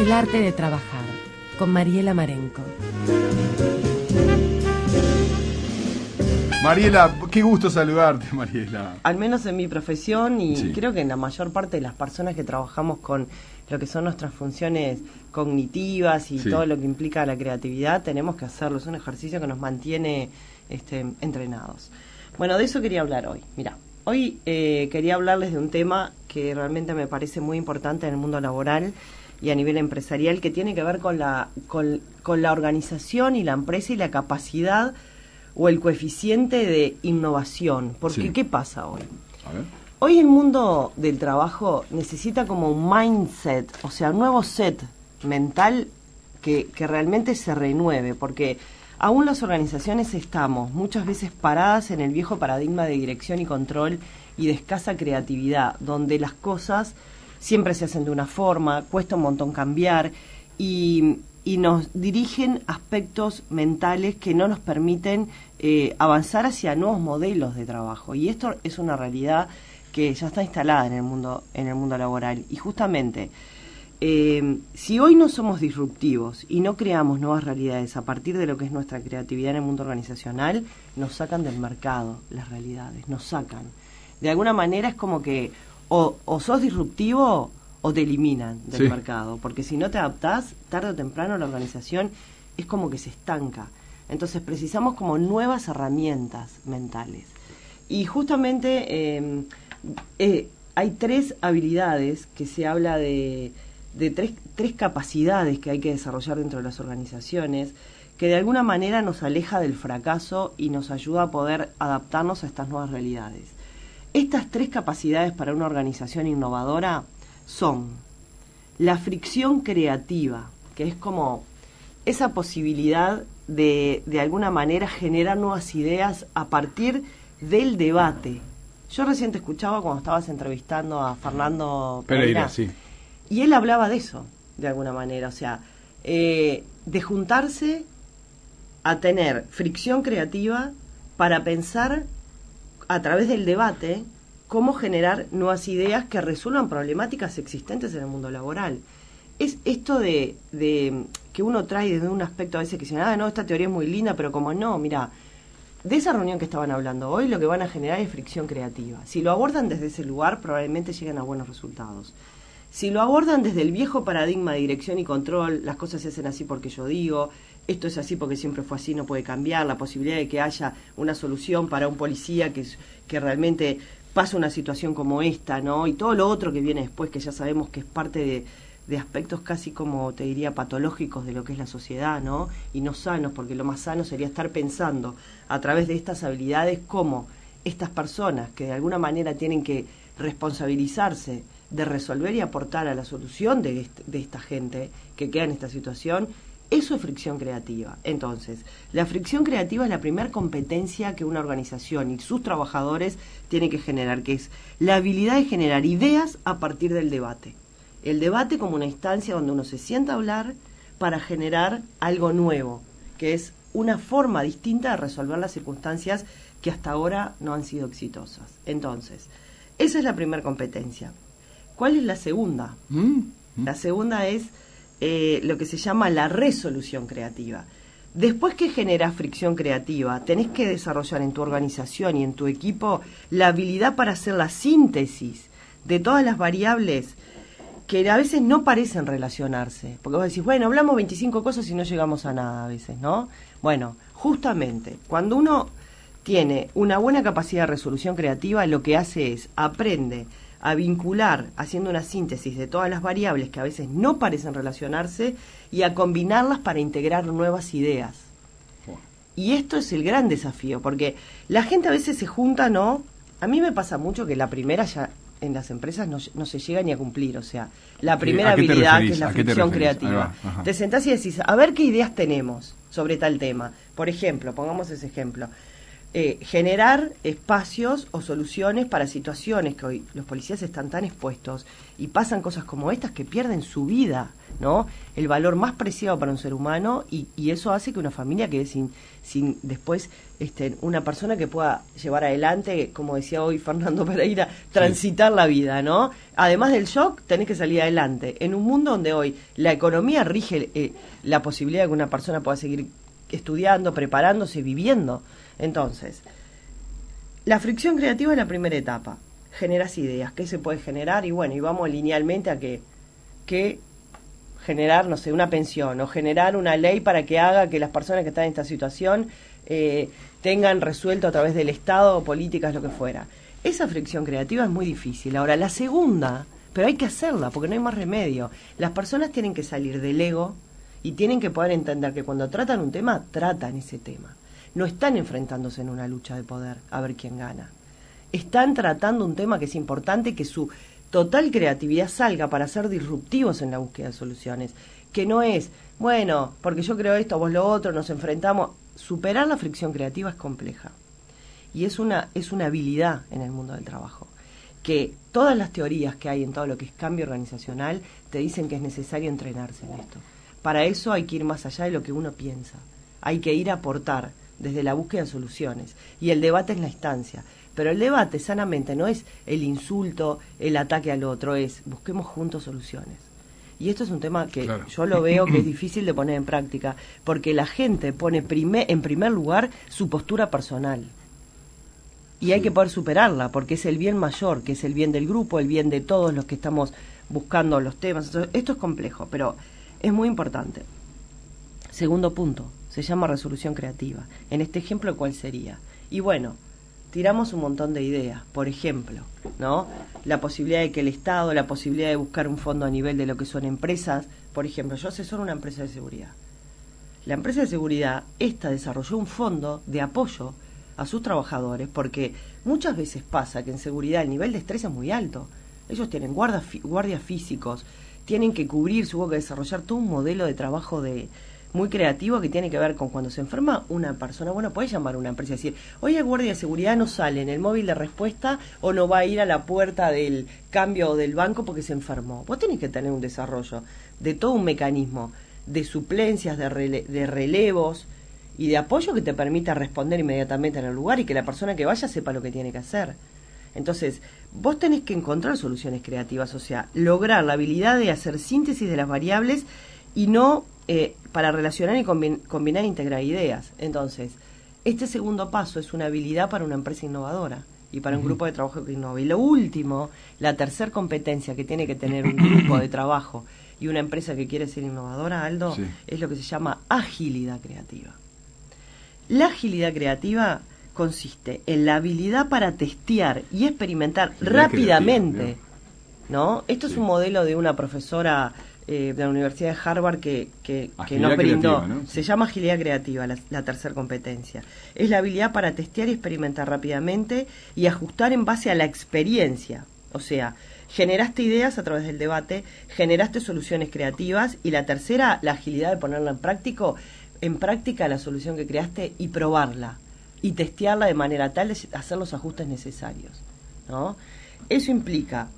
El arte de trabajar, con Mariela Marenco. Mariela, qué gusto saludarte, Mariela. Al menos en mi profesión y Sí. creo que en la mayor parte de las personas que trabajamos con lo que son nuestras funciones cognitivas y Sí. todo lo que implica la creatividad, tenemos que hacerlo. Es un ejercicio que nos mantiene entrenados. Bueno, de eso quería hablar hoy. Mira, hoy quería hablarles de un tema que realmente me parece muy importante en el mundo laboral y a nivel empresarial, que tiene que ver con la organización y la empresa y la capacidad o el coeficiente de innovación. Porque, Sí. ¿qué pasa hoy? A ver. Hoy el mundo del trabajo necesita como un mindset, o sea, un nuevo set mental que realmente se renueve, porque aún las organizaciones estamos muchas veces paradas en el viejo paradigma de dirección y control y de escasa creatividad, donde las cosas siempre se hacen de una forma, cuesta un montón cambiar y nos dirigen aspectos mentales que no nos permiten avanzar hacia nuevos modelos de trabajo. Y esto es una realidad que ya está instalada en el mundo laboral. Y justamente, si hoy no somos disruptivos y no creamos nuevas realidades a partir de lo que es nuestra creatividad en el mundo organizacional, nos sacan del mercado las realidades, nos sacan. De alguna manera es como que o sos disruptivo o te eliminan del Sí. mercado, porque si no te adaptás, tarde o temprano la organización es como que se estanca. Entonces precisamos como nuevas herramientas mentales. Y justamente hay 3 habilidades que se habla de tres capacidades que hay que desarrollar dentro de las organizaciones, que de alguna manera nos aleja del fracaso y nos ayuda a poder adaptarnos a estas nuevas realidades. Estas 3 capacidades para una organización innovadora son la fricción creativa, que es como esa posibilidad de alguna manera generar nuevas ideas a partir del debate. Yo recién te escuchaba cuando estabas entrevistando a Fernando Pereira, sí. y él hablaba de eso, de alguna manera, o sea, de juntarse a tener fricción creativa para pensar a través del debate cómo generar nuevas ideas que resuelvan problemáticas existentes en el mundo laboral. Es esto de que uno trae desde un aspecto a veces que dice, no, esta teoría es muy linda, pero como no, mira, de esa reunión que estaban hablando hoy, lo que van a generar es fricción creativa. Si lo abordan desde ese lugar, probablemente lleguen a buenos resultados. Si lo abordan desde el viejo paradigma de dirección y control, las cosas se hacen así porque yo digo, esto es así porque siempre fue así, no puede cambiar, la posibilidad de que haya una solución para un policía que realmente pasa una situación como esta, ¿no? Y todo lo otro que viene después, que ya sabemos que es parte de aspectos casi como, te diría, patológicos de lo que es la sociedad, ¿no? Y no sanos, porque lo más sano sería estar pensando a través de estas habilidades cómo estas personas que de alguna manera tienen que responsabilizarse de resolver y aportar a la solución de esta gente que queda en esta situación, eso es fricción creativa. Entonces, la fricción creativa es la primera competencia que una organización y sus trabajadores tienen que generar, que es la habilidad de generar ideas a partir del debate. El debate como una instancia donde uno se sienta a hablar para generar algo nuevo, que es una forma distinta de resolver las circunstancias que hasta ahora no han sido exitosas. Entonces, esa es la primera competencia. ¿Cuál es la segunda? La segunda es lo que se llama la resolución creativa. Después que generas fricción creativa, tenés que desarrollar en tu organización y en tu equipo la habilidad para hacer la síntesis de todas las variables que a veces no parecen relacionarse. Porque vos decís, bueno, hablamos 25 cosas y no llegamos a nada a veces, ¿no? Bueno, justamente, cuando uno tiene una buena capacidad de resolución creativa, lo que hace es aprende a vincular, haciendo una síntesis de todas las variables que a veces no parecen relacionarse y a combinarlas para integrar nuevas ideas. Y esto es el gran desafío, porque la gente a veces se junta, ¿no? A mí me pasa mucho que la primera ya en las empresas no se llega ni a cumplir, o sea, la primera habilidad que es la fricción creativa. Te sentás y decís, a ver qué ideas tenemos sobre tal tema. Por ejemplo, pongamos ese ejemplo. generar espacios o soluciones para situaciones que hoy los policías están tan expuestos y pasan cosas como estas que pierden su vida, ¿no? El valor más preciado para un ser humano y eso hace que una familia quede sin después una persona que pueda llevar adelante, como decía hoy Fernando Pereira, transitar la vida, ¿no? Además del shock, tenés que salir adelante. En un mundo donde hoy la economía rige la posibilidad de que una persona pueda seguir estudiando, preparándose, viviendo. Entonces, la fricción creativa es la primera etapa. Generas ideas, ¿qué se puede generar? Y bueno, y vamos linealmente a que generar, no sé, una pensión o generar una ley para que haga que las personas que están en esta situación tengan resuelto a través del Estado, políticas, lo que fuera. Esa fricción creativa es muy difícil. Ahora, la segunda, pero hay que hacerla porque no hay más remedio. Las personas tienen que salir del ego y tienen que poder entender que cuando tratan un tema, tratan ese tema. No están enfrentándose en una lucha de poder a ver quién gana. Están tratando un tema que es importante, que su total creatividad salga para ser disruptivos en la búsqueda de soluciones. Que no es, bueno, porque yo creo esto, vos lo otro, nos enfrentamos. Superar la fricción creativa es compleja. Y es una habilidad en el mundo del trabajo. Que todas las teorías que hay en todo lo que es cambio organizacional te dicen que es necesario entrenarse en esto. Para eso hay que ir más allá de lo que uno piensa. Hay que ir a aportar desde la búsqueda de soluciones. Y el debate es la instancia. Pero el debate sanamente no es el insulto, el ataque al otro, es busquemos juntos soluciones. Y esto es un tema que yo lo veo que es difícil de poner en práctica, porque la gente pone en primer lugar su postura personal. Y hay que poder superarla, porque es el bien mayor, que es el bien del grupo, el bien de todos los que estamos buscando los temas. Entonces, esto es complejo, pero es muy importante. Segundo punto, se llama resolución creativa. En este ejemplo, ¿cuál sería? Y bueno, tiramos un montón de ideas, por ejemplo, ¿no? La posibilidad de que el Estado, la posibilidad de buscar un fondo a nivel de lo que son empresas. Por ejemplo, yo asesoro una empresa de seguridad. La empresa de seguridad, esta desarrolló un fondo de apoyo a sus trabajadores, porque muchas veces pasa que en seguridad el nivel de estrés es muy alto. Ellos tienen guardias físicos, tienen que cubrir, hubo que desarrollar todo un modelo de trabajo muy creativo que tiene que ver con cuando se enferma una persona. Bueno, podés llamar a una empresa y decir, oye, el guardia de seguridad no sale en el móvil de respuesta o no va a ir a la puerta del cambio o del banco porque se enfermó. Vos tenés que tener un desarrollo de todo un mecanismo de suplencias, de relevos y de apoyo que te permita responder inmediatamente en el lugar y que la persona que vaya sepa lo que tiene que hacer. Entonces, vos tenés que encontrar soluciones creativas, o sea, lograr la habilidad de hacer síntesis de las variables y no para relacionar y combinar e integrar ideas. Entonces, este segundo paso es una habilidad para una empresa innovadora y para un grupo de trabajo que innova. Y lo último, la tercera competencia que tiene que tener un grupo de trabajo y una empresa que quiere ser innovadora, Aldo, es lo que se llama agilidad creativa. La agilidad creativa consiste en la habilidad para testear y experimentar rápidamente, ¿no? Esto es un modelo de una profesora de la Universidad de Harvard que nos brindó, ¿no? Se llama agilidad creativa, la tercera competencia. Es la habilidad para testear y experimentar rápidamente y ajustar en base a la experiencia. O sea, generaste ideas a través del debate, generaste soluciones creativas y la tercera, la agilidad de ponerla en práctica la solución que creaste y probarla y testearla de manera tal de hacer los ajustes necesarios, ¿no? Eso implica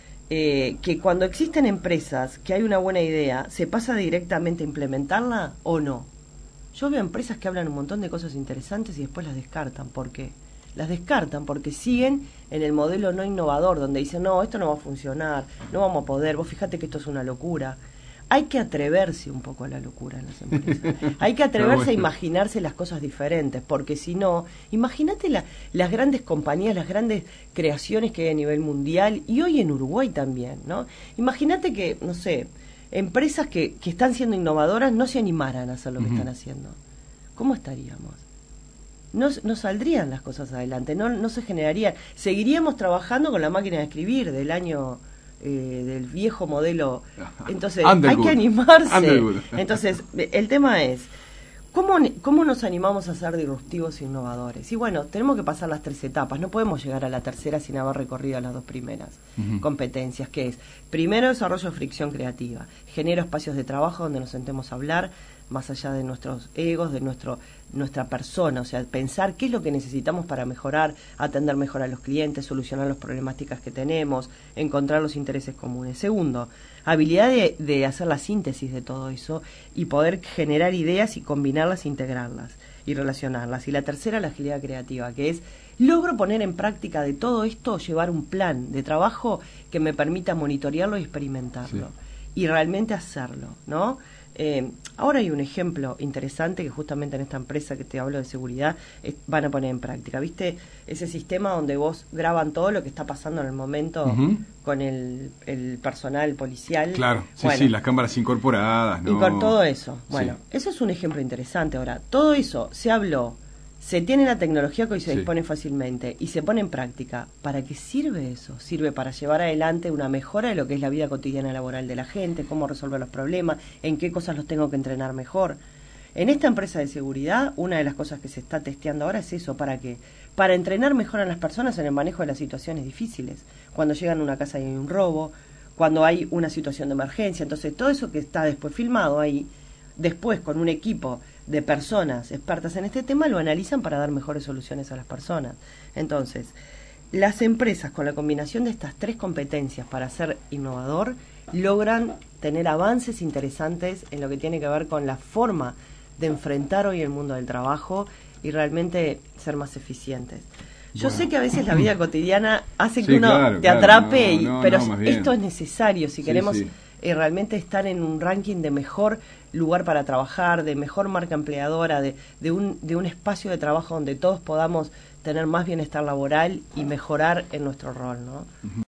que cuando existen empresas que hay una buena idea, ¿se pasa directamente a implementarla o no? Yo veo empresas que hablan un montón de cosas interesantes y después las descartan. ¿Por qué? Las descartan porque siguen en el modelo no innovador, donde dicen, no, esto no va a funcionar, no vamos a poder, vos fíjate que esto es una locura. Hay que atreverse un poco a la locura en las empresas. Hay que atreverse a imaginarse las cosas diferentes, porque si no, imagínate las grandes compañías, las grandes creaciones que hay a nivel mundial y hoy en Uruguay también, ¿no? Imagínate que, no sé, empresas que están siendo innovadoras no se animaran a hacer lo que están haciendo. ¿Cómo estaríamos? No saldrían las cosas adelante, no se generarían. Seguiríamos trabajando con la máquina de escribir del año... del viejo modelo. Entonces hay que animarse. Entonces el tema es ¿cómo nos animamos a ser disruptivos e innovadores? Y bueno, tenemos que pasar las tres etapas, no podemos llegar a la tercera sin haber recorrido las dos primeras competencias, que es primero desarrollo de fricción creativa, genero espacios de trabajo donde nos sentemos a hablar más allá de nuestros egos, de nuestra persona, o sea, pensar qué es lo que necesitamos para mejorar, atender mejor a los clientes, solucionar las problemáticas que tenemos, encontrar los intereses comunes. Segundo, habilidad de hacer la síntesis de todo eso y poder generar ideas y combinarlas, integrarlas y relacionarlas. Y la tercera, la agilidad creativa, que es logro poner en práctica de todo esto, llevar un plan de trabajo que me permita monitorearlo y experimentarlo, y realmente hacerlo, ¿no? Ahora hay un ejemplo interesante que justamente en esta empresa que te hablo de seguridad van a poner en práctica. ¿Viste ese sistema donde vos graban todo lo que está pasando en el momento con el personal policial? Claro, sí, bueno, sí, las cámaras incorporadas, ¿no? Y con todo eso. Bueno, eso es un ejemplo interesante. Ahora, todo eso se habló, se tiene la tecnología que hoy se dispone fácilmente y se pone en práctica. ¿Para qué sirve eso? Sirve para llevar adelante una mejora de lo que es la vida cotidiana laboral de la gente, cómo resolver los problemas, en qué cosas los tengo que entrenar mejor. En esta empresa de seguridad, una de las cosas que se está testeando ahora es eso. ¿Para qué? Para entrenar mejor a las personas en el manejo de las situaciones difíciles. Cuando llegan a una casa y hay un robo, cuando hay una situación de emergencia. Entonces, todo eso que está después filmado ahí, después con un equipo de personas expertas en este tema, lo analizan para dar mejores soluciones a las personas. Entonces, las empresas con la combinación de estas tres competencias para ser innovador, logran tener avances interesantes en lo que tiene que ver con la forma de enfrentar hoy el mundo del trabajo y realmente ser más eficientes. Yo sé que a veces la vida cotidiana hace que uno te atrape, pero esto es necesario si queremos realmente estar en un ranking de mejor lugar para trabajar, de mejor marca empleadora, de un espacio de trabajo donde todos podamos tener más bienestar laboral y mejorar en nuestro rol, ¿no?